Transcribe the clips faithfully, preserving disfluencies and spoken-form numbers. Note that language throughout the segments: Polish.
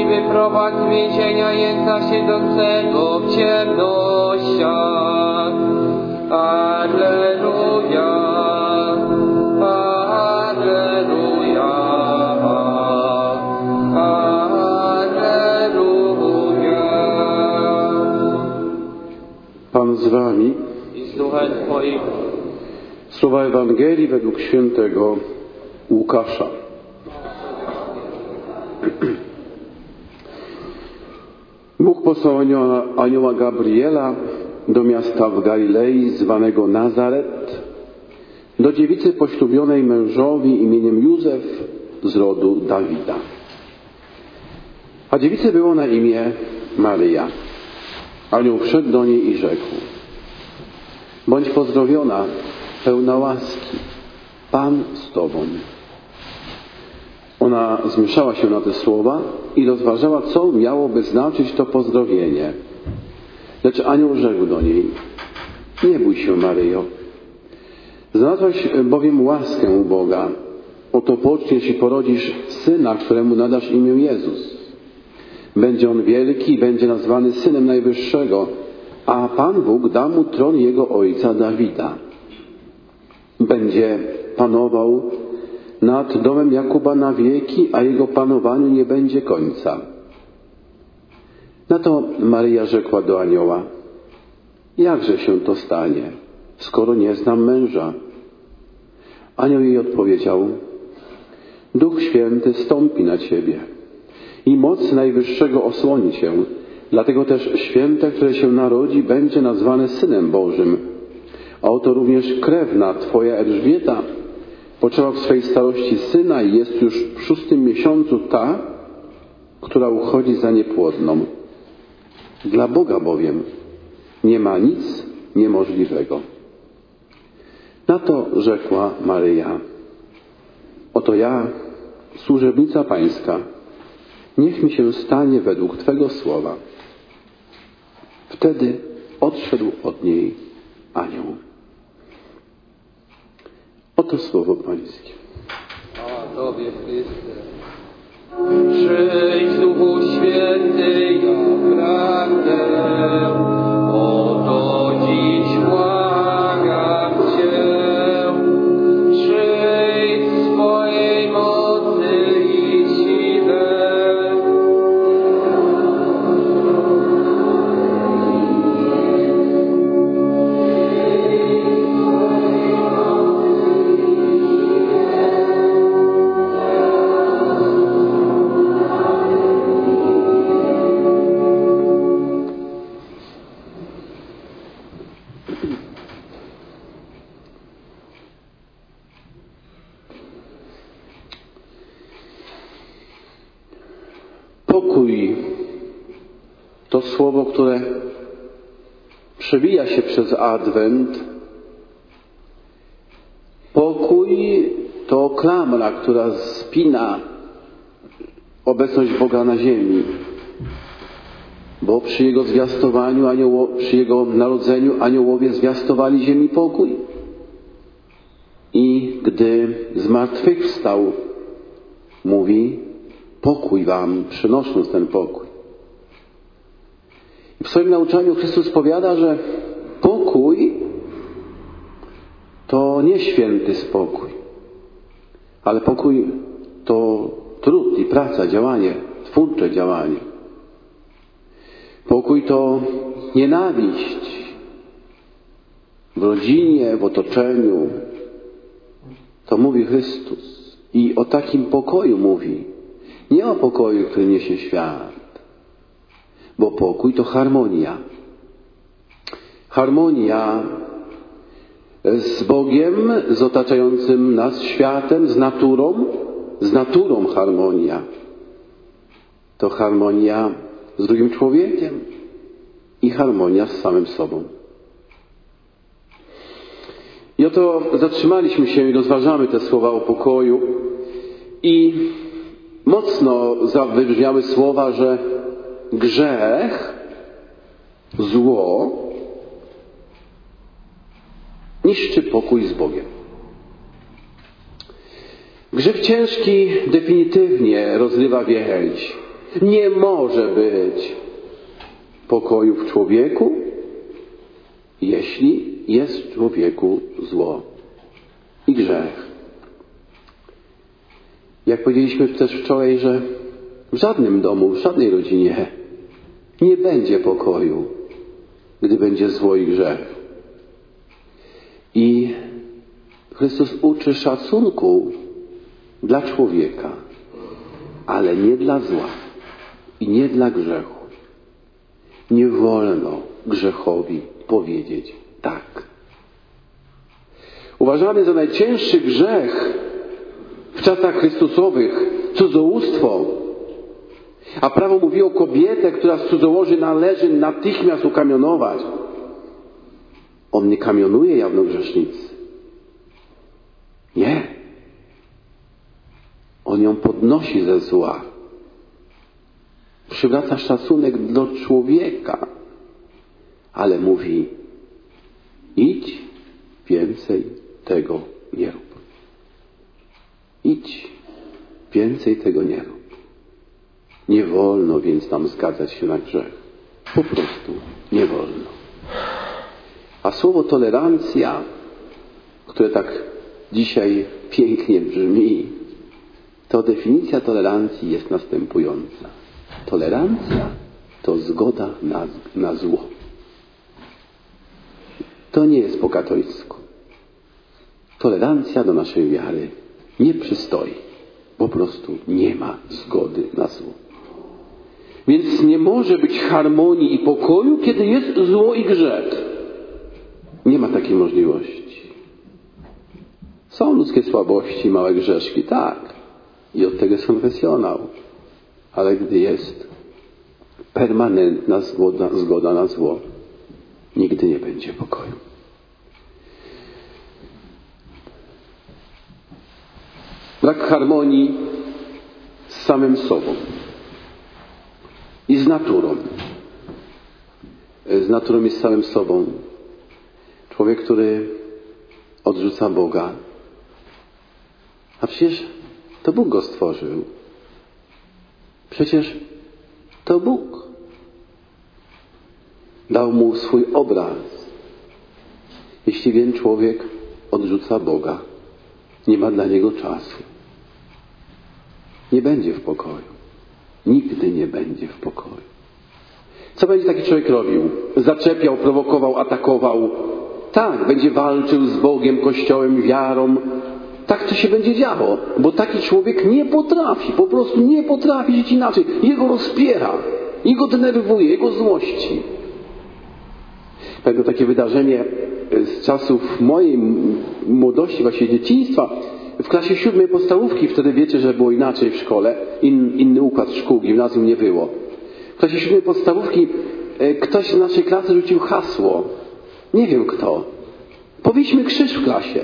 i wyprowadź z więzienia jęca siedzącego w ciemnościach. Alleluja, alleluja, alleluja. Pan z wami I z duchem Twoim. Słowa Ewangelii według świętego Łukasza. Bóg posłał anioła, anioła Gabriela do miasta w Galilei zwanego Nazaret, do dziewicy poślubionej mężowi imieniem Józef z rodu Dawida. A dziewicy było na imię Maryja. Anioł wszedł do niej i rzekł: bądź pozdrowiona, pełna łaski, Pan z Tobą. Ona zmieszała się na te słowa i rozważała, co miałoby znaczyć to pozdrowienie. Lecz anioł rzekł do niej: nie bój się, Maryjo. Znalazłaś bowiem łaskę u Boga. Oto poczniesz i porodzisz syna, któremu nadasz imię Jezus. Będzie on wielki i będzie nazwany Synem Najwyższego, a Pan Bóg da mu tron jego ojca Dawida. Będzie panował nad domem Jakuba na wieki, a jego panowaniu nie będzie końca. Na to Maryja rzekła do anioła: jakże się to stanie, skoro nie znam męża? Anioł jej odpowiedział: Duch Święty stąpi na ciebie i moc Najwyższego osłoni cię. Dlatego też święte, które się narodzi, będzie nazwane Synem Bożym. A oto również krewna twoja Elżbieta poczęła w swej starości syna i jest już w szóstym miesiącu ta, która uchodzi za niepłodną. Dla Boga bowiem nie ma nic niemożliwego. Na to rzekła Maryja: oto ja, służebnica Pańska, niech mi się stanie według Twego słowa. Wtedy odszedł od niej anioł. Oto słowo Pańskie. A Tobie, Chryste. Przyjdź, Duchu Święty, ja pragnę, oto dziś błagam Cię. Przyjdź w swojej mocy i siłę. Pokój to słowo, które przewija się przez Adwent. Pokój to klamra, która spina obecność Boga na ziemi. Bo przy Jego zwiastowaniu, anioło, przy Jego narodzeniu aniołowie zwiastowali ziemi pokój. I gdy zmartwychwstał, mówi: pokój wam, przynosząc ten pokój. I w swoim nauczaniu Chrystus powiada, że pokój to nie święty spokój, ale pokój to trud i praca, działanie, twórcze działanie. Pokój to nienawiść w rodzinie, w otoczeniu. To mówi Chrystus. I o takim pokoju mówi. Nie o pokoju, który niesie świat. Bo pokój to harmonia. Harmonia z Bogiem, z otaczającym nas światem, z naturą. Z naturą harmonia. To harmonia z drugim człowiekiem i harmonia z samym sobą. I oto zatrzymaliśmy się i rozważamy te słowa o pokoju i mocno wybrzmiały słowa, że grzech, zło niszczy pokój z Bogiem. Grzech ciężki definitywnie rozrywa więź. Nie może być pokoju w człowieku, jeśli jest w człowieku zło i grzech. Jak powiedzieliśmy też wczoraj, że w żadnym domu, w żadnej rodzinie nie będzie pokoju, gdy będzie zło i grzech. I Chrystus uczy szacunku dla człowieka, ale nie dla zła i nie dla grzechu. Nie wolno grzechowi powiedzieć tak. Uważany za najcięższy grzech w czasach Chrystusowych cudzołóstwo, a prawo mówi o kobietę, która z cudzołoży należy natychmiast ukamionować. On nie kamionuje jawnogrzesznicy. Nie. On ją podnosi ze zła. Przywraca szacunek do człowieka, ale mówi: idź, więcej tego nie rób. Idź, więcej tego nie rób. Nie wolno więc nam zgadzać się na grzech. Po prostu nie wolno. A słowo tolerancja, które tak dzisiaj pięknie brzmi, to definicja tolerancji jest następująca. Tolerancja to zgoda na, na zło. To nie jest po katolicku. Tolerancja do naszej wiary nie przystoi. Po prostu nie ma zgody na zło. Więc nie może być harmonii i pokoju, kiedy jest zło i grzech. Nie ma takiej możliwości. Są ludzkie słabości, małe grzeszki, tak. I od tego jest konfesjonał. Ale gdy jest permanentna zgoda, zgoda na zło, nigdy nie będzie pokoju. Brak harmonii z samym sobą i z naturą. Z naturą i z samym sobą. Człowiek, który odrzuca Boga, a przecież to Bóg go stworzył. Przecież to Bóg dał mu swój obraz. Jeśli więc człowiek odrzuca Boga, nie ma dla niego czasu. Nie będzie w pokoju. Nigdy nie będzie w pokoju. Co będzie taki człowiek robił? Zaczepiał, prowokował, atakował. Tak, będzie walczył z Bogiem, Kościołem, wiarą. Tak to się będzie działo, bo taki człowiek nie potrafi, po prostu nie potrafi żyć inaczej. Jego rozpiera, jego denerwuje, jego złości. Pamiętam takie wydarzenie z czasów mojej młodości, właśnie dzieciństwa. W klasie siódmej podstawówki, wtedy wiecie, że było inaczej w szkole. In, inny układ szkół, gimnazjum nie było. W klasie siódmej podstawówki ktoś z naszej klasy rzucił hasło. Nie wiem kto. Powieśmy krzyż w klasie.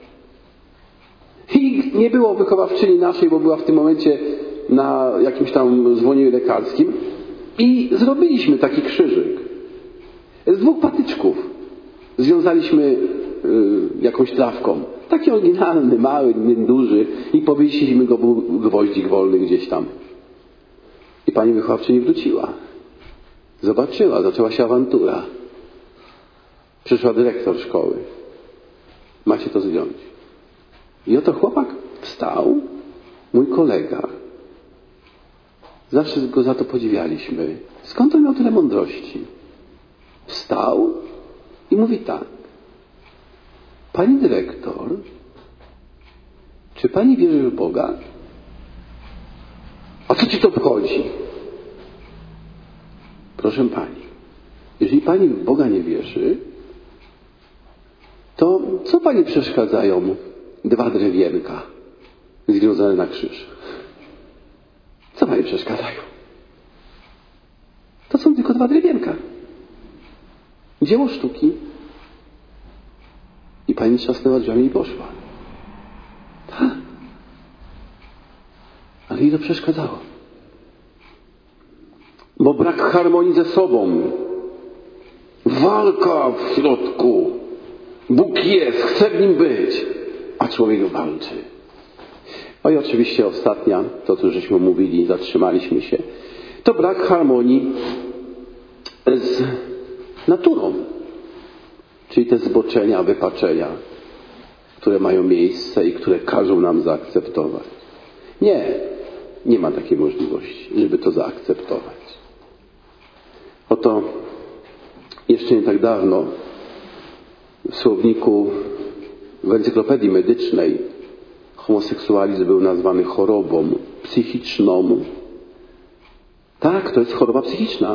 I nie było wychowawczyni naszej, bo była w tym momencie na jakimś tam zwolnieniu lekarskim. I zrobiliśmy taki krzyżyk. Z dwóch patyczków. Związaliśmy y, jakąś trawką. Taki oryginalny, mały, nieduży. I powiesiliśmy go, był gwoździk wolny gdzieś tam. I pani wychowawczyni wróciła. Zobaczyła, zaczęła się awantura. Przyszła dyrektor szkoły. Macie to zdjąć. I oto chłopak wstał, mój kolega. Zawsze go za to podziwialiśmy. Skąd on miał tyle mądrości? Wstał i mówi tak. Pani dyrektor, czy pani wierzy w Boga? A co ci to obchodzi? Proszę pani, jeżeli pani w Boga nie wierzy, to co pani przeszkadzają dwa drewienka związane na krzyż? Co pani przeszkadzają? To są tylko dwa drewienka. Dzieło sztuki. I pani trzasnęła drzwiami i poszła. Tak. Ale jej to przeszkadzało. Bo brak harmonii ze sobą. Walka w środku. Bóg jest, chce w nim być. A człowiek walczy. No i oczywiście ostatnia, to co żeśmy mówili, zatrzymaliśmy się, to brak harmonii z naturą. Czyli te zboczenia, wypaczenia, które mają miejsce i które każą nam zaakceptować. Nie, nie ma takiej możliwości, żeby to zaakceptować. Oto jeszcze nie tak dawno w słowniku, w encyklopedii medycznej homoseksualizm był nazwany chorobą psychiczną. Tak, to jest choroba psychiczna.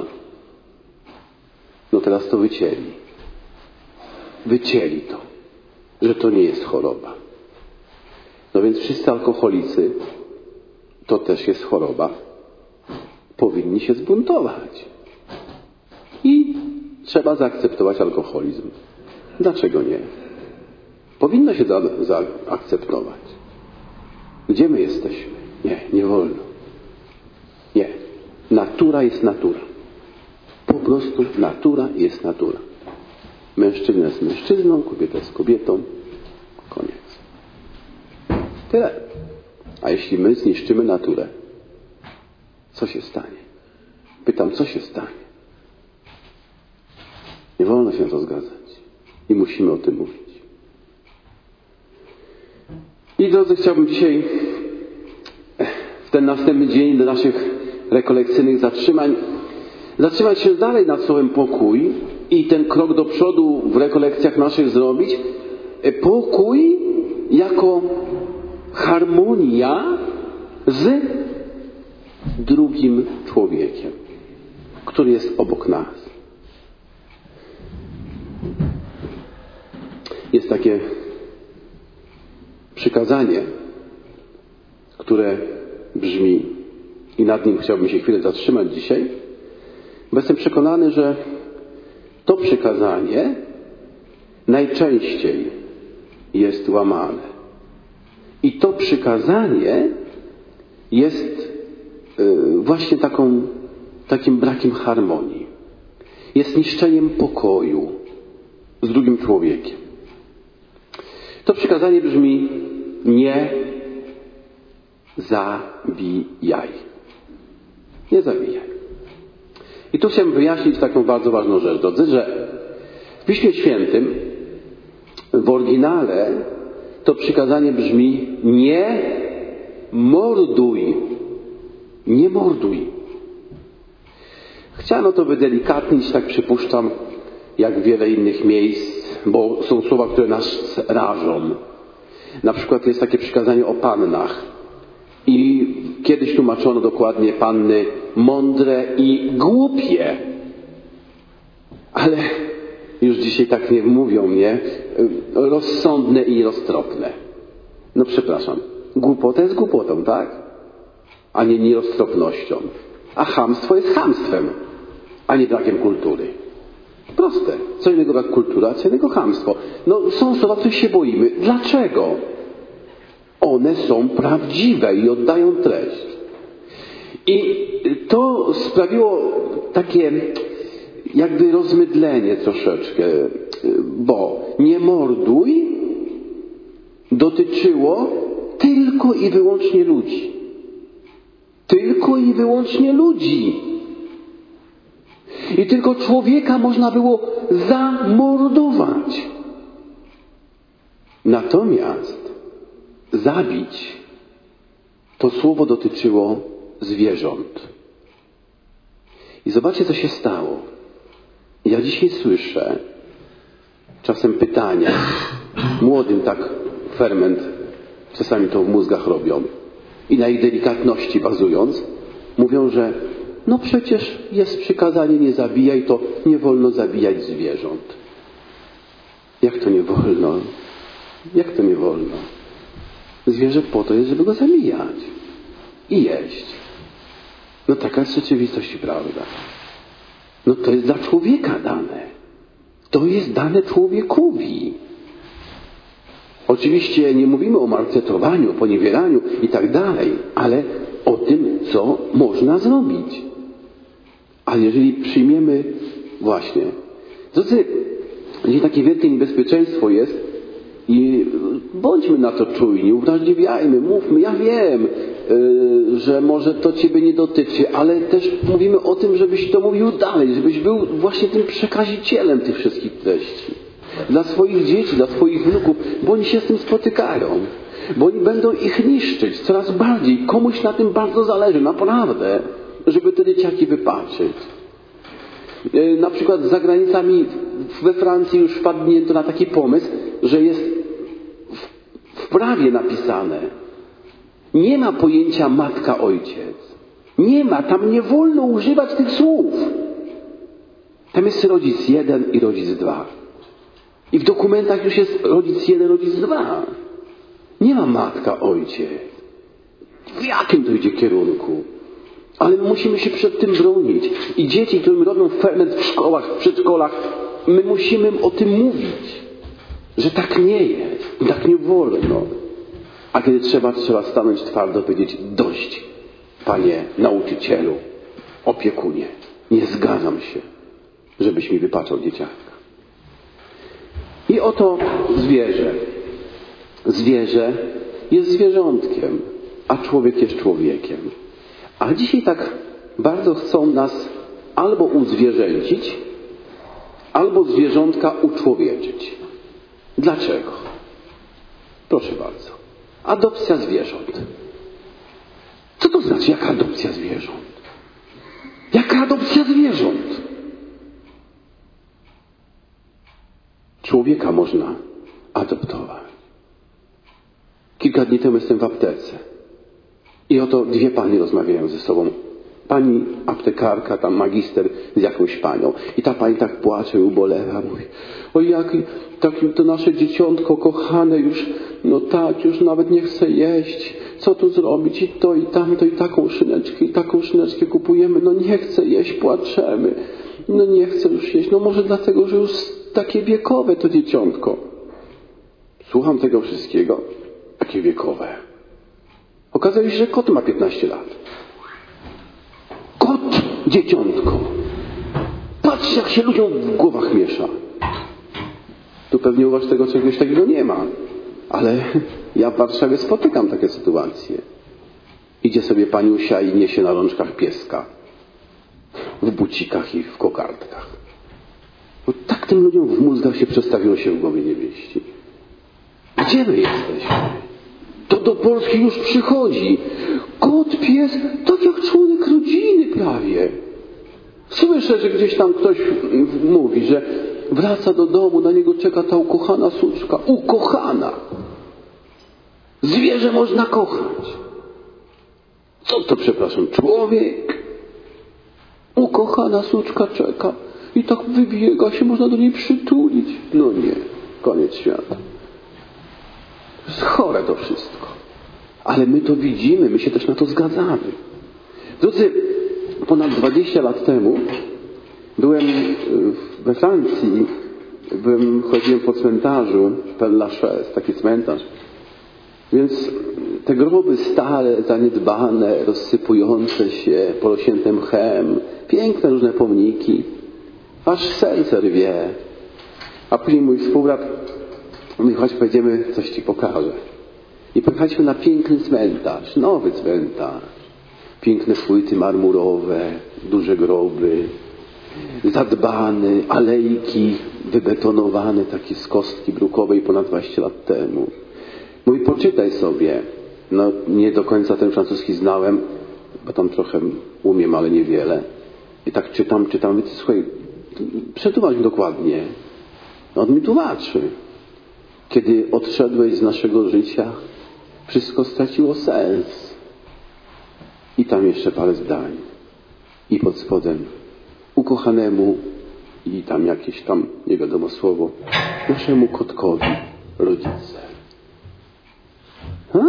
No teraz to wycięli. Wycięli to, że to nie jest choroba. No więc wszyscy alkoholicy, to też jest choroba, powinni się zbuntować. I trzeba zaakceptować alkoholizm. Dlaczego nie? Powinno się za- zaakceptować. Gdzie my jesteśmy? Nie, nie wolno. Nie. Natura jest natura. Po prostu natura jest natura. Mężczyzna jest mężczyzną, kobieta jest kobietą. Koniec. Tyle. A jeśli my zniszczymy naturę, co się stanie? Pytam, co się stanie? Nie wolno się na to zgadzać. I musimy o tym mówić. I drodzy, chciałbym dzisiaj w ten następny dzień do naszych rekolekcyjnych zatrzymań zatrzymać się dalej nad słowem pokój i ten krok do przodu w rekolekcjach naszych zrobić. Pokój jako harmonia z drugim człowiekiem, który jest obok nas. Jest takie przykazanie, które brzmi, i nad nim chciałbym się chwilę zatrzymać dzisiaj, bo jestem przekonany, że to przykazanie najczęściej jest łamane. I to przykazanie jest właśnie taką, takim brakiem harmonii. Jest niszczeniem pokoju z drugim człowiekiem. To przykazanie brzmi: nie zabijaj. Nie zabijaj. I tu chciałbym wyjaśnić taką bardzo ważną rzecz, drodzy, że w Piśmie Świętym w oryginale to przykazanie brzmi: nie morduj. Nie morduj. Chciano to wydelikatnić, tak przypuszczam, jak wiele innych miejsc, bo są słowa, które nas rażą. Na przykład jest takie przykazanie o pannach. I kiedyś tłumaczono dokładnie panny mądre i głupie. Ale już dzisiaj tak nie mówią, nie? Rozsądne i roztropne. No przepraszam. Głupota jest głupotą, tak? A nie nieroztropnością. A chamstwo jest chamstwem, a nie brakiem kultury. Proste. Co innego brak kultura, co innego chamstwo. No są słowa, których się boimy. Dlaczego? One są prawdziwe i oddają treść. I to sprawiło takie jakby rozmydlenie troszeczkę, bo nie morduj dotyczyło tylko i wyłącznie ludzi. Tylko i wyłącznie ludzi. I tylko człowieka można było zamordować. Natomiast zabić to słowo dotyczyło zwierząt. I zobaczcie, co się stało. Ja dzisiaj słyszę czasem pytania, młodym tak ferment czasami to w mózgach robią i na ich delikatności bazując mówią, że no przecież jest przykazanie nie zabijaj, to nie wolno zabijać zwierząt. Jak to nie wolno? Jak to nie wolno? Zwierzę po to jest, żeby go zabijać i jeść. No taka jest rzeczywistość i prawda. No to jest dla człowieka dane. To jest dane człowiekowi. Oczywiście nie mówimy o maltretowaniu, poniewieraniu i tak dalej, ale o tym, co można zrobić. Ale jeżeli przyjmiemy właśnie, drodzy, gdzie takie wielkie niebezpieczeństwo jest, I bądźmy na to czujni, uwrażliwiajmy, mówmy, ja wiem, yy, że może to Ciebie nie dotyczy, ale też mówimy o tym, żebyś to mówił dalej, żebyś był właśnie tym przekazicielem tych wszystkich treści. Dla swoich dzieci, dla swoich wnuków, bo oni się z tym spotykają. Bo oni będą ich niszczyć coraz bardziej. Komuś na tym bardzo zależy, naprawdę, żeby te dzieciaki wypaczyć. Yy, na przykład za granicami we Francji już wpadnięto na taki pomysł, że jest w, w prawie napisane. Nie ma pojęcia matka, ojciec. Nie ma, tam nie wolno używać tych słów. Tam jest rodzic jeden i rodzic dwa. I w dokumentach już jest rodzic jeden, rodzic dwa. Nie ma matka, ojciec. W jakim to idzie kierunku? Ale my musimy się przed tym bronić. I dzieci, którym robią ferment w szkołach, w przedszkolach, my musimy o tym mówić. Że tak nie jest. I tak nie wolno. A kiedy trzeba, trzeba stanąć twardo i powiedzieć: dość, panie nauczycielu, opiekunie. Nie zgadzam się, żebyś mi wypaczał dzieciaka. I oto zwierzę. Zwierzę jest zwierzątkiem, a człowiek jest człowiekiem. A dzisiaj tak bardzo chcą nas albo uzwierzęcić, albo zwierzątka uczłowieczyć. Dlaczego? Proszę bardzo. Adopcja zwierząt. Co to znaczy, jaka adopcja zwierząt? Jaka adopcja zwierząt? Człowieka można adoptować. Kilka dni temu jestem w aptece. I oto dwie panie rozmawiają ze sobą. Pani aptekarka, tam magister z jakąś panią. I ta pani tak płacze i ubolewa. Mówi: o jak takim to nasze dzieciątko kochane już, no tak, już nawet nie chce jeść. Co tu zrobić? I to, i tamto, i taką szyneczkę, i taką szyneczkę kupujemy. No nie chce jeść, płaczemy. No nie chce już jeść. No może dlatego, że już takie wiekowe to dzieciątko. Słucham tego wszystkiego. Takie wiekowe. Okazuje się, że kot ma piętnaście lat. Kot, dzieciątko. Patrz, jak się ludziom w głowach miesza. Tu pewnie u was tego czegoś takiego nie ma. Ale ja w Warszawie spotykam takie sytuacje. Idzie sobie paniusia i niesie na rączkach pieska. W bucikach i w kokardkach. Bo tak tym ludziom w mózgach się przestawiło, się w głowie nie mieści. Gdzie my jesteśmy? To do Polski już przychodzi. Kot, pies, tak jak członek rodziny prawie. Słyszę, że gdzieś tam ktoś mówi, że wraca do domu, na niego czeka ta ukochana suczka. Ukochana! Zwierzę można kochać. Co to, przepraszam, człowiek? Ukochana suczka czeka i tak wybiega się, można do niej przytulić. No nie, koniec świata. To jest chore to wszystko. Ale my to widzimy, my się też na to zgadzamy. Drodzy, ponad dwadzieścia lat temu byłem we Francji, byłem, chodziłem po cmentarzu Père Lachaise, taki cmentarz. Więc te groby stare, zaniedbane, rozsypujące się, porośnięte mchem, piękne różne pomniki, aż serce rwie. A później mój współbrat mówi: chodź, pojedziemy, coś ci pokażę. I pojechaliśmy na piękny cmentarz, nowy cmentarz. Piękne płyty marmurowe, duże groby, zadbany, alejki wybetonowane, takie z kostki brukowej ponad dwadzieścia lat temu. Mówi: poczytaj sobie. No nie do końca ten francuski znałem, bo tam trochę umiem, ale niewiele. I tak czytam, czytam, więc słuchaj, przetłumacz mi dokładnie. No on mi tłumaczy. Kiedy odszedłeś z naszego życia, wszystko straciło sens. I tam jeszcze parę zdań. I pod spodem: ukochanemu, i tam jakieś tam, nie wiadomo słowo, naszemu kotkowi, rodzice. A.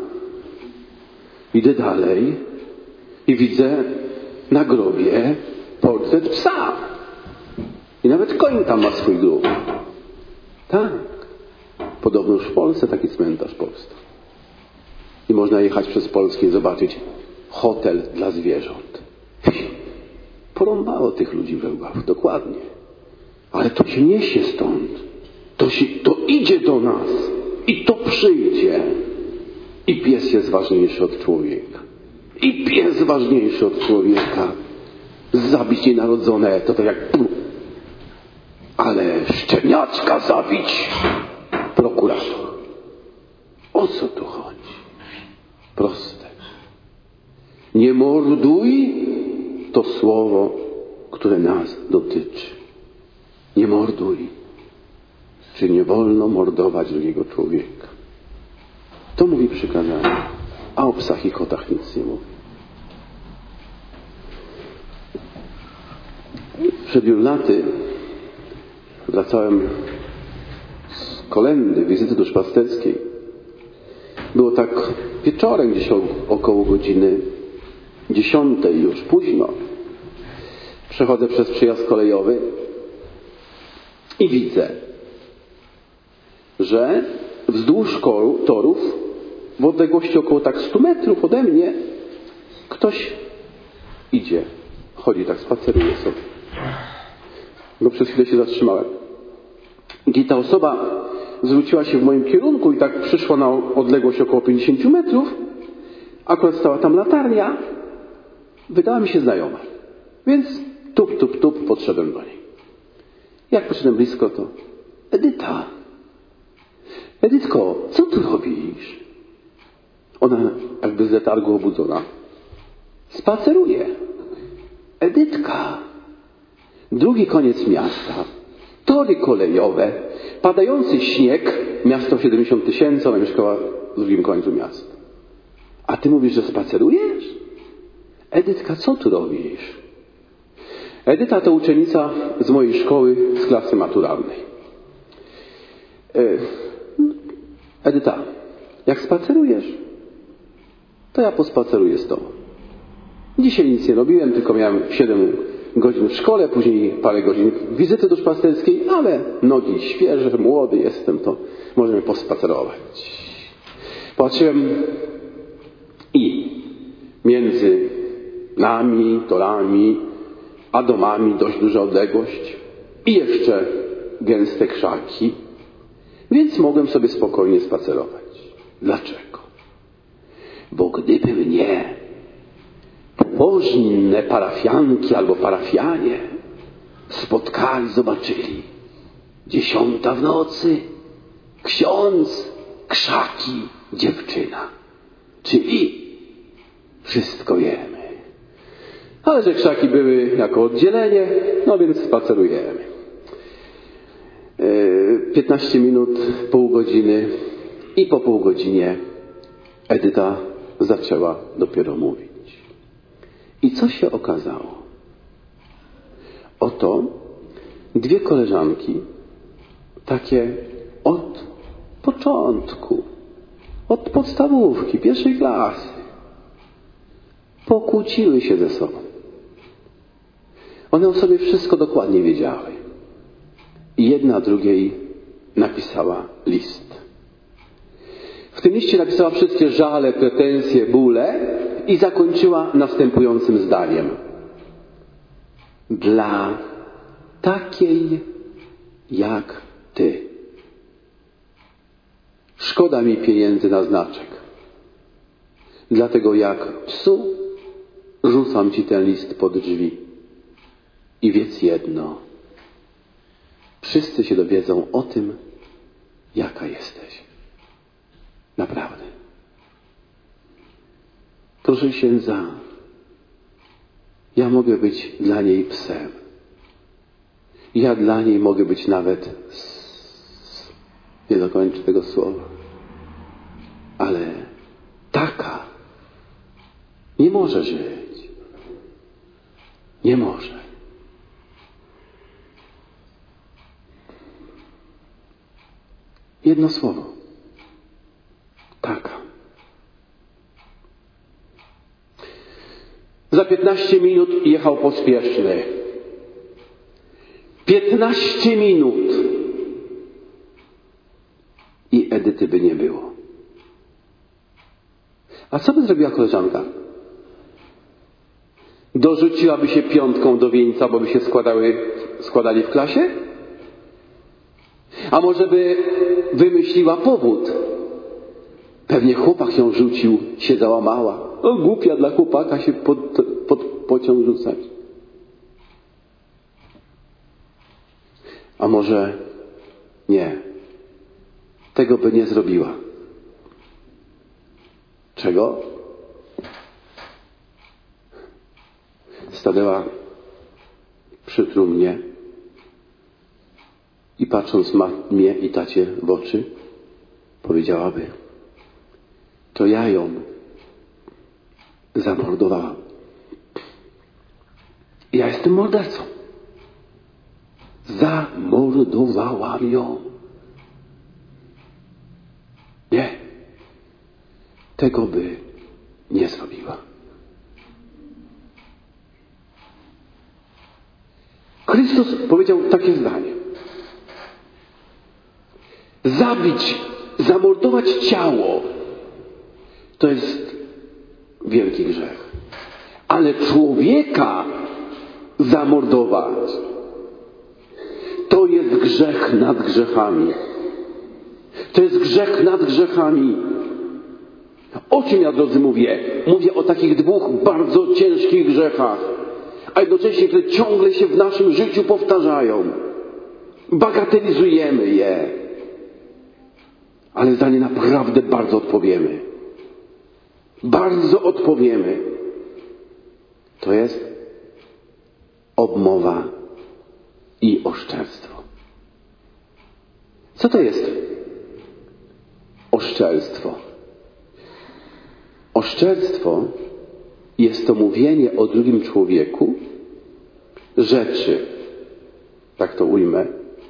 Idę dalej i widzę na grobie portret psa. I nawet koń tam ma swój grób. Tak. Podobno już w Polsce taki cmentarz powstał. I można jechać przez Polskę i zobaczyć hotel dla zwierząt. Porąbało tych ludzi we łbach, dokładnie. Ale to się niesie stąd. To, się, to idzie do nas. I to przyjdzie. I pies jest ważniejszy od człowieka. I pies ważniejszy od człowieka. Zabić nienarodzone to to jak... Ale szczeniaczka zabić prokurator. O co tu chodzi? Proste. Nie morduj to słowo, które nas dotyczy. Nie morduj. Czy nie wolno mordować drugiego człowieka? To mówi przykazanie. A o psach i kotach nic nie mówi. Przed wielu laty wracałem z kolendy, wizyty duszpasterskiej. Było tak wieczorem, gdzieś około godziny dziesiątej, już późno. Przechodzę przez przyjazd kolejowy i widzę, że wzdłuż torów, w odległości około tak stu metrów ode mnie, ktoś idzie, chodzi tak, spaceruje sobie. Bo przez chwilę się zatrzymałem. I ta osoba zwróciła się w moim kierunku i tak przyszła na odległość około pięćdziesięciu metrów. Akurat stała tam latarnia. Wydała mi się znajoma. Więc tup, tup, tup, podszedłem do niej. Jak podszedłem blisko, to Edyta. Edytko, co tu robisz? Ona jakby z letargu obudzona. Spaceruje. Edytka. Drugi koniec miasta. Tory kolejowe. Padający śnieg. Miasto siedemdziesiąt tysięcy, ona mieszkała w drugim końcu miasta. A ty mówisz, że spacerujesz? Edytka, co tu robisz? Edyta to uczennica z mojej szkoły, z klasy maturalnej. Edyta, jak spacerujesz, to ja pospaceruję z tobą. Dzisiaj nic nie robiłem, tylko miałem siedem godzin w szkole, później parę godzin wizyty duszpasterskiej, ale nogi świeże, młody jestem, to możemy pospacerować. Patrzyłem i między nami, torami, a domami dość duża odległość i jeszcze gęste krzaki, więc mogłem sobie spokojnie spacerować. Dlaczego? Bo gdyby mnie pobożne parafianki albo parafianie spotkali, zobaczyli, dziesiąta w nocy, ksiądz, krzaki, dziewczyna, czyli wszystko wiemy. Ale że krzaki były jako oddzielenie, no więc spacerujemy. piętnaście minut, pół godziny i po pół godzinie Edyta zaczęła dopiero mówić. I co się okazało? Oto dwie koleżanki, takie od początku, od podstawówki, pierwszej klasy, pokłóciły się ze sobą. One o sobie wszystko dokładnie wiedziały. I jedna drugiej napisała list. W tym liście napisała wszystkie żale, pretensje, bóle i zakończyła następującym zdaniem. Dla takiej jak ty. Szkoda mi pieniędzy na znaczek. Dlatego jak psu rzucam ci ten list pod drzwi. I wiedz jedno. Wszyscy się dowiedzą o tym, jaka jesteś. Naprawdę. Proszę księdza, ja mogę być dla niej psem. Ja dla niej mogę być nawet s... nie dokończę tego słowa. Ale taka nie może żyć. Nie może. Jedno słowo. Taka. Za piętnaście minut jechał pospieszny. Piętnaście minut. I Edyty by nie było. A co by zrobiła koleżanka? Dorzuciłaby się piątką do wieńca, bo by się składały, składali w klasie? A może by wymyśliła powód. Pewnie chłopak ją rzucił, się załamała. O, głupia dla chłopaka się pod, pod pociąg rzucać. A może nie. Tego by nie zrobiła. Czego? Stanęła przy trumnie i patrząc mamie i tacie w oczy, powiedziałaby: to ja ją zamordowałam. Ja jestem mordercą. Zamordowałam ją. Nie. Tego by nie zrobiła. Chrystus powiedział takie zdanie: zabić, zamordować ciało to jest wielki grzech. Ale człowieka zamordować to jest grzech nad grzechami. To jest grzech nad grzechami. O czym ja, drodzy, mówię? Mówię o takich dwóch bardzo ciężkich grzechach, a jednocześnie, które ciągle się w naszym życiu powtarzają. Bagatelizujemy je, ale za nie naprawdę bardzo odpowiemy. Bardzo odpowiemy. To jest obmowa i oszczerstwo. Co to jest oszczerstwo? Oszczerstwo jest to mówienie o drugim człowieku rzeczy, tak to ujmę,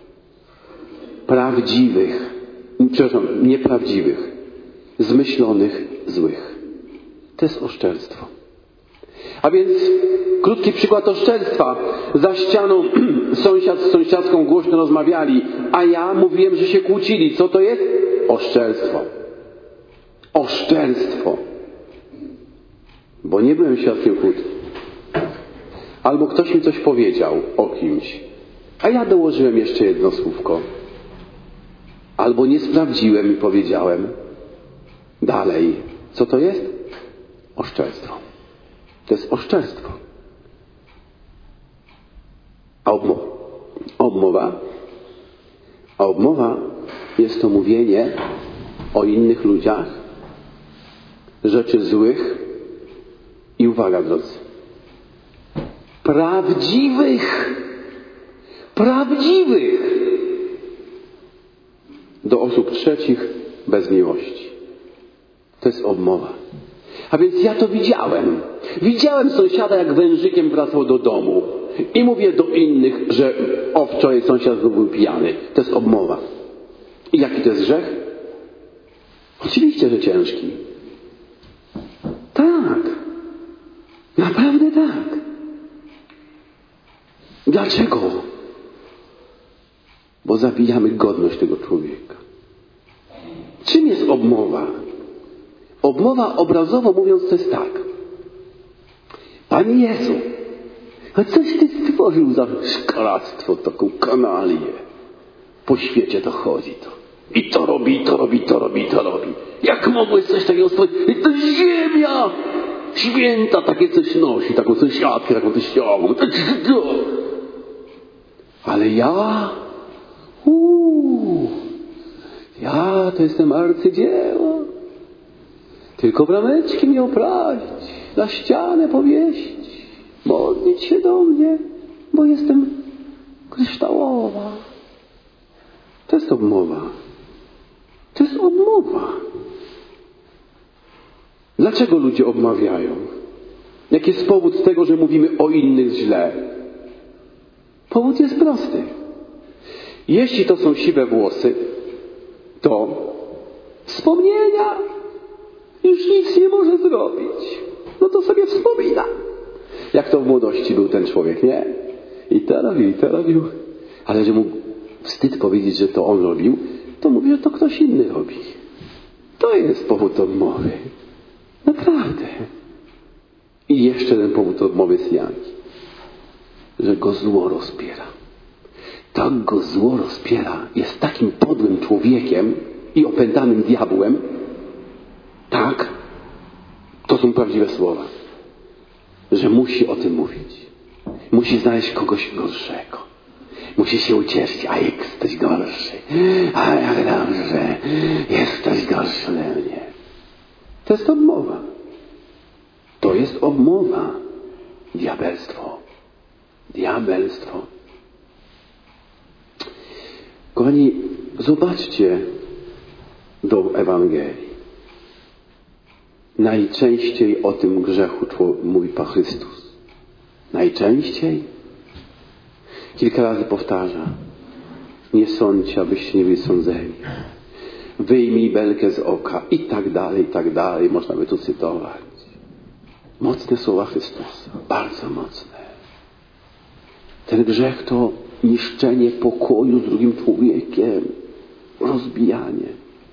prawdziwych, przepraszam, nieprawdziwych, zmyślonych, złych. To jest oszczerstwo. A więc krótki przykład oszczerstwa. Za ścianą sąsiad z sąsiadką głośno rozmawiali, a ja mówiłem, że się kłócili. Co to jest? Oszczerstwo. Oszczerstwo. Bo nie byłem świadkiem kłótni. Albo ktoś mi coś powiedział o kimś, a ja dołożyłem jeszcze jedno słówko. Albo nie sprawdziłem i powiedziałem. Dalej. Co to jest? Oszczerstwo. To jest oszczerstwo. A obmowa? Obmowa? A obmowa jest to mówienie o innych ludziach rzeczy złych i, uwaga, drodzy, prawdziwych, prawdziwych do osób trzecich bez miłości. To jest obmowa. A więc ja to widziałem. Widziałem sąsiada, jak wężykiem wracał do domu. I mówię do innych, że o, wczoraj sąsiad był pijany. To jest obmowa. I jaki to jest grzech? Oczywiście, że ciężki. Tak. Naprawdę tak. Dlaczego? Bo zabijamy godność tego człowieka. Czym jest obmowa? Obmowa, obrazowo mówiąc, to jest tak. Panie Jezu, a coś Ty stworzył za szkaractwo, taką kanalię. Po świecie to chodzi to. I to robi, i to robi, i to robi, i to robi. Jak mogłeś coś takiego stworzyć? I to ziemia święta takie coś nosi, taką sąsiadkę, taką coś ściągną. Ale ja, uuu, ja to jestem arcydzieło. Tylko brameczki mnie oprawić, na ścianę powiesić, modlić się do mnie, bo jestem kryształowa. To jest obmowa. To jest obmowa. Dlaczego ludzie obmawiają? Jaki jest powód tego, że mówimy o innych źle? Powód jest prosty. Jeśli to są siwe włosy, to wspomnienia. Już nic nie może zrobić. No to sobie wspomina. Jak to w młodości był ten człowiek, nie? I to robił, i to robił. Ale że mu wstyd powiedzieć, że to on robił, to mówi, że to ktoś inny robi. To jest powód odmowy. Naprawdę. I jeszcze ten powód odmowy jest jaki? Że go zło rozpiera. tak go zło rozpiera, jest takim podłym człowiekiem i opętanym diabłem, tak, to są prawdziwe słowa, że musi o tym mówić. Musi znaleźć kogoś gorszego. Musi się ucieszyć, a jesteś gorszy. A jak dobrze, jesteś gorszy ode mnie. To jest obmowa. To jest obmowa. Diabelstwo. Diabelstwo. Kochani, zobaczcie do Ewangelii. Najczęściej o tym grzechu mówi Pan Chrystus. Najczęściej. Kilka razy powtarza. Nie sądźcie, abyście nie byli sądzeni. Wyjmij belkę z oka i tak dalej, i tak dalej. Można by tu cytować. Mocne słowa Chrystusa. Bardzo mocne. Ten grzech to niszczenie pokoju z drugim człowiekiem. Rozbijanie.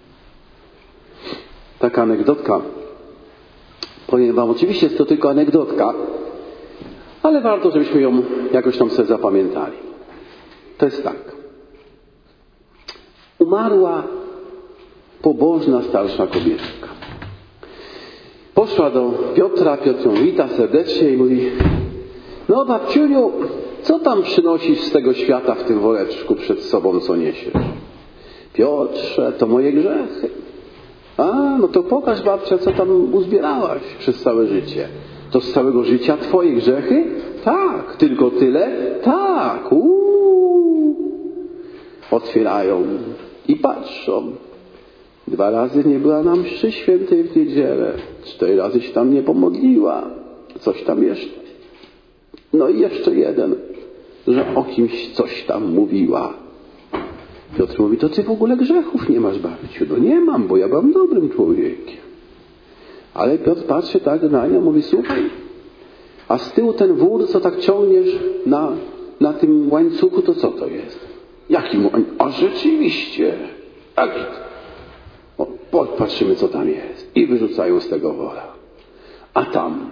Taka anegdotka. Powiem wam, oczywiście jest to tylko anegdotka, ale warto, żebyśmy ją jakoś tam sobie zapamiętali. To jest tak. Umarła pobożna starsza kobietka. Poszła do Piotra, Piotr ją wita serdecznie i mówi: no babciuniu, co tam przynosisz z tego świata w tym woreczku przed sobą, co niesiesz? Piotrze, to moje grzechy. A, no to pokaż babcia, co tam uzbierałaś przez całe życie. To z całego życia twoje grzechy? Tak. Tylko tyle? Tak. Uuu. Otwierają i patrzą. Dwa razy nie była na mszy świętej w niedzielę. Cztery razy się tam nie pomodliła. Coś tam jeszcze. No i jeszcze jeden, że o kimś coś tam mówiła. Piotr mówi: to ty w ogóle grzechów nie masz, babciu. No nie mam, bo ja byłem dobrym człowiekiem. Ale Piotr patrzy tak na nią, mówi: słuchaj, a z tyłu ten wór, co tak ciągniesz na, na tym łańcuchu, to co to jest? Jaki łańcuch? A rzeczywiście. Jaki? O, patrzymy, co tam jest. I wyrzucają z tego wora. A tam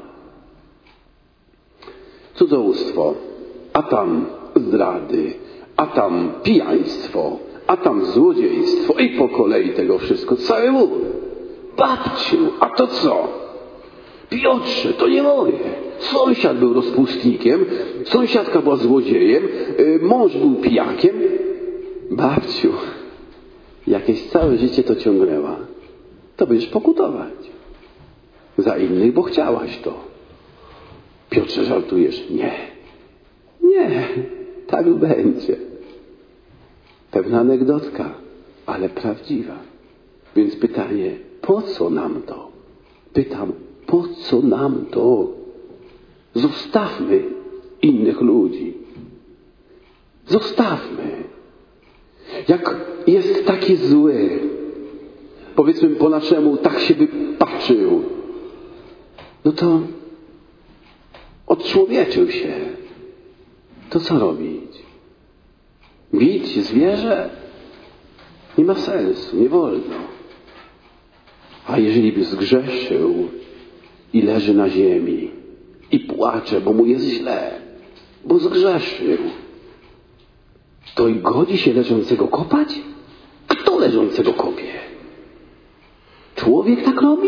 cudzołóstwo, a tam zdrady, a tam pijaństwo, a tam złodziejstwo i po kolei tego wszystko. Cały wór. Babciu, a to co? Piotrze, to nie moje. Sąsiad był rozpustnikiem, sąsiadka była złodziejem, yy, mąż był pijakiem. Babciu, jakieś całe życie to ciągnęła, to będziesz pokutować. Za innych, bo chciałaś to. Piotrze, żartujesz? Nie. Nie, tak będzie. Pewna anegdotka, ale prawdziwa. Więc pytanie, po co nam to? Pytam, po co nam to? Zostawmy innych ludzi. Zostawmy. Jak jest taki zły, powiedzmy po naszemu, tak się by patrzył, no to odczłowieczył się. To co robić? Bić zwierzę? Nie ma sensu, nie wolno. A jeżeli by zgrzeszył i leży na ziemi i płacze, bo mu jest źle, bo zgrzeszył, to i godzi się leżącego kopać? Kto leżącego kopie? Człowiek tak robi?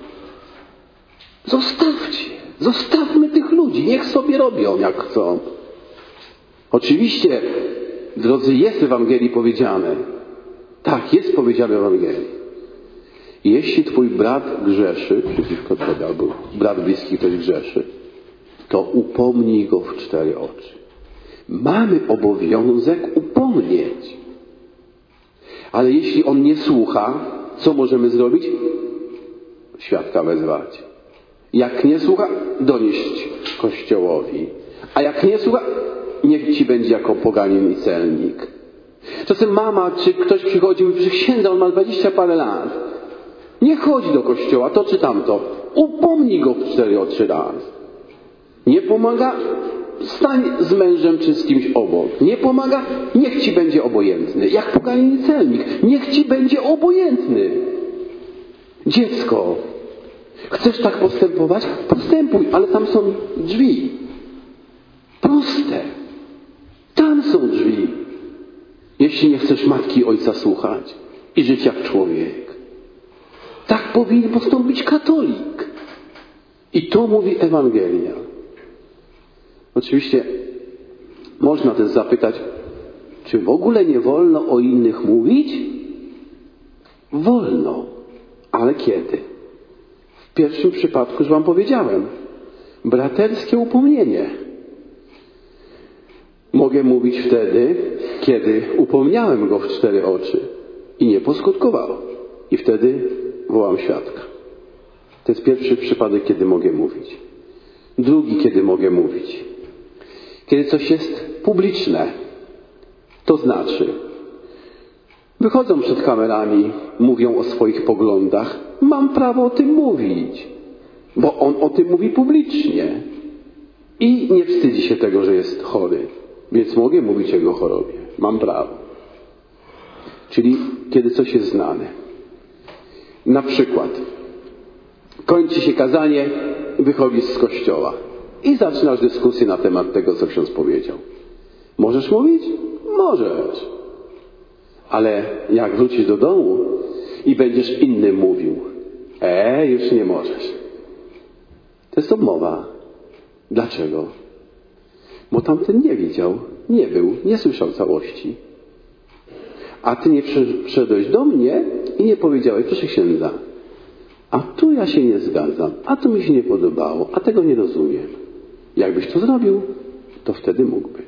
Zostawcie, zostawmy tych ludzi, niech sobie robią jak chcą. Oczywiście, drodzy, jest w Ewangelii powiedziane, tak, jest powiedziane w Ewangelii. Jeśli twój brat grzeszy przeciwko tobie, albo brat bliski ktoś grzeszy, to upomnij go w cztery oczy. Mamy obowiązek upomnieć. Ale jeśli on nie słucha, co możemy zrobić? Świadka wezwać. Jak nie słucha, donieść Kościołowi. A jak nie słucha, niech ci będzie jako poganin i celnik. Czasem mama czy ktoś przychodzi i mówi, że księdza, on ma dwadzieścia parę lat. Nie chodzi do kościoła, to czy tamto. Upomnij go w cztery oczy raz. Nie pomaga? Stań z mężem czy z kimś obok. Nie pomaga? Niech ci będzie obojętny. Jak poganin i celnik. Niech ci będzie obojętny. Dziecko, chcesz tak postępować? Postępuj, ale tam są drzwi. Proste. Tam są drzwi. jeśli nie chcesz matki i ojca słuchać i żyć jak człowiek. Tak powinien postąpić katolik. I to mówi Ewangelia. Oczywiście można też zapytać, czy w ogóle nie wolno o innych mówić? Wolno. Ale kiedy? W pierwszym przypadku już wam powiedziałem. Braterskie upomnienie. Mogę mówić wtedy, kiedy upomniałem go w cztery oczy i nie poskutkowało. I wtedy wołam świadka. To jest pierwszy przypadek, kiedy mogę mówić. Drugi, kiedy mogę mówić. Kiedy coś jest publiczne. To znaczy, wychodzą przed kamerami, mówią o swoich poglądach. Mam prawo o tym mówić, bo on o tym mówi publicznie. I nie wstydzi się tego, że jest chory. Więc mogę mówić o jego chorobie. Mam prawo. Czyli kiedy coś jest znane. Na przykład kończy się kazanie, wychodzisz z kościoła i zaczynasz dyskusję na temat tego, co ksiądz powiedział. Możesz mówić? Możesz. Ale jak wrócisz do domu i będziesz innym mówił, e, już nie możesz. To jest obmowa. Dlaczego? Bo tamten nie widział, nie był, nie słyszał całości. A ty nie przyszedłeś do mnie i nie powiedziałeś, proszę księdza, a tu ja się nie zgadzam, a to mi się nie podobało, a tego nie rozumiem. Jakbyś to zrobił, to wtedy mógłbyś.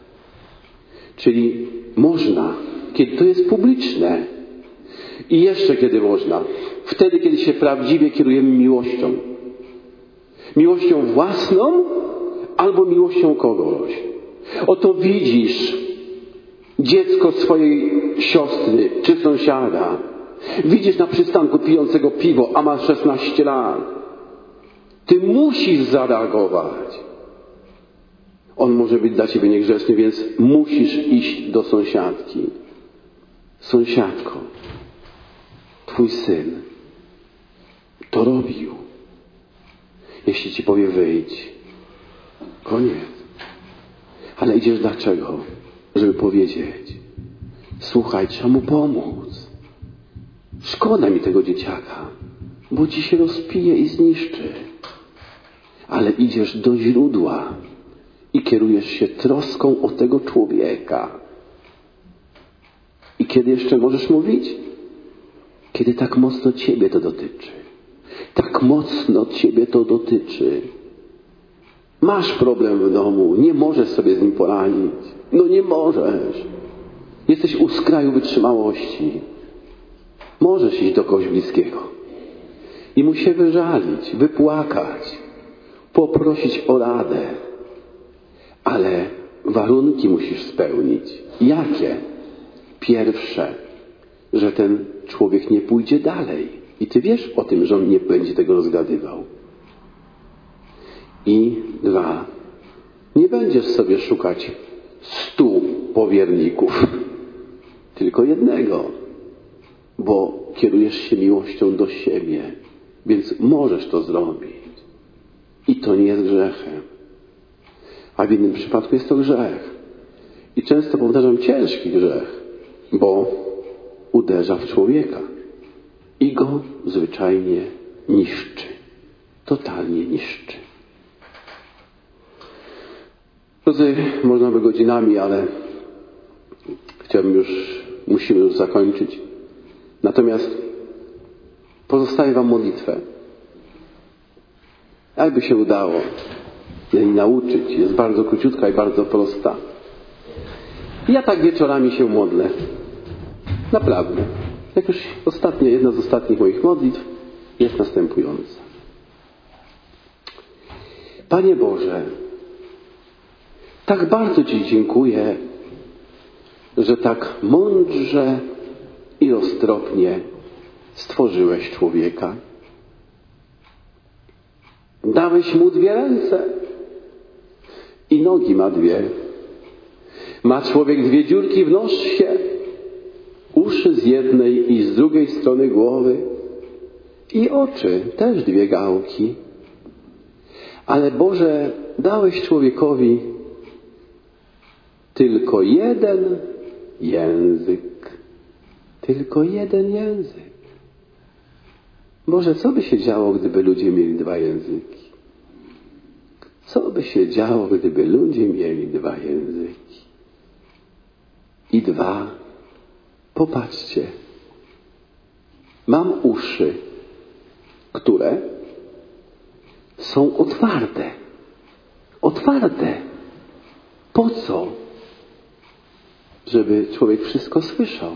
Czyli można, kiedy to jest publiczne. I jeszcze kiedy można. Wtedy, kiedy się prawdziwie kierujemy miłością. Miłością własną albo miłością kogoś. Oto widzisz dziecko swojej siostry czy sąsiada. Widzisz na przystanku pijącego piwo, a masz szesnaście lat. Ty musisz zareagować. On może być dla ciebie niegrzeczny, więc musisz iść do sąsiadki. Sąsiadko, twój syn to robił. Jeśli ci powie wyjdź, koniec. Ale idziesz dlaczego? Żeby powiedzieć, słuchaj, trzeba mu pomóc. Szkoda mi tego dzieciaka, bo ci się rozpije i zniszczy. Ale idziesz do źródła i kierujesz się troską o tego człowieka. I kiedy jeszcze możesz mówić? Kiedy tak mocno ciebie to dotyczy. Tak mocno ciebie to dotyczy. Masz problem w domu, nie możesz sobie z nim poradzić. No nie możesz. Jesteś u skraju wytrzymałości. Możesz iść do kogoś bliskiego i mu się wyżalić, wypłakać, poprosić o radę. Ale warunki musisz spełnić. Jakie? Pierwsze, że ten człowiek nie pójdzie dalej. I ty wiesz o tym, że on nie będzie tego rozgadywał. I dwa, nie będziesz sobie szukać stu powierników, tylko jednego, bo kierujesz się miłością do siebie, więc możesz to zrobić. I to nie jest grzechem. A w innym przypadku jest to grzech. I często powtarzam ciężki grzech, bo uderza w człowieka i go zwyczajnie niszczy. Totalnie niszczy. Drodzy, można by godzinami, ale chciałbym już, musimy już zakończyć. Natomiast pozostawię wam modlitwę. Jakby się udało jej nauczyć. Jest bardzo króciutka i bardzo prosta. Ja tak wieczorami się modlę. Naprawdę. Jak już ostatnia, jedna z ostatnich moich modlitw jest następująca. Panie Boże, tak bardzo Ci dziękuję, że tak mądrze i roztropnie stworzyłeś człowieka. Dałeś mu dwie ręce i nogi ma dwie. Ma człowiek dwie dziurki w nosie, uszy z jednej i z drugiej strony głowy i oczy, też dwie gałki. Ale Boże, dałeś człowiekowi tylko jeden język. Tylko jeden język. Boże, co by się działo, gdyby ludzie mieli dwa języki? Co by się działo, gdyby ludzie mieli dwa języki? I dwa. Popatrzcie. Mam uszy, które są otwarte. Otwarte. Po co? Żeby człowiek wszystko słyszał.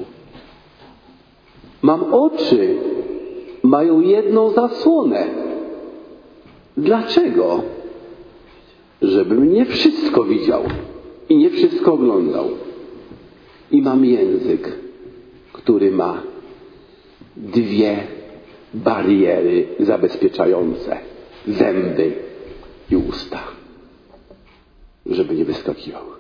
Mam oczy. Mają jedną zasłonę. Dlaczego? Żebym nie wszystko widział i nie wszystko oglądał. I mam język, który ma dwie bariery zabezpieczające. Zęby i usta. Żeby nie wyskakiwał.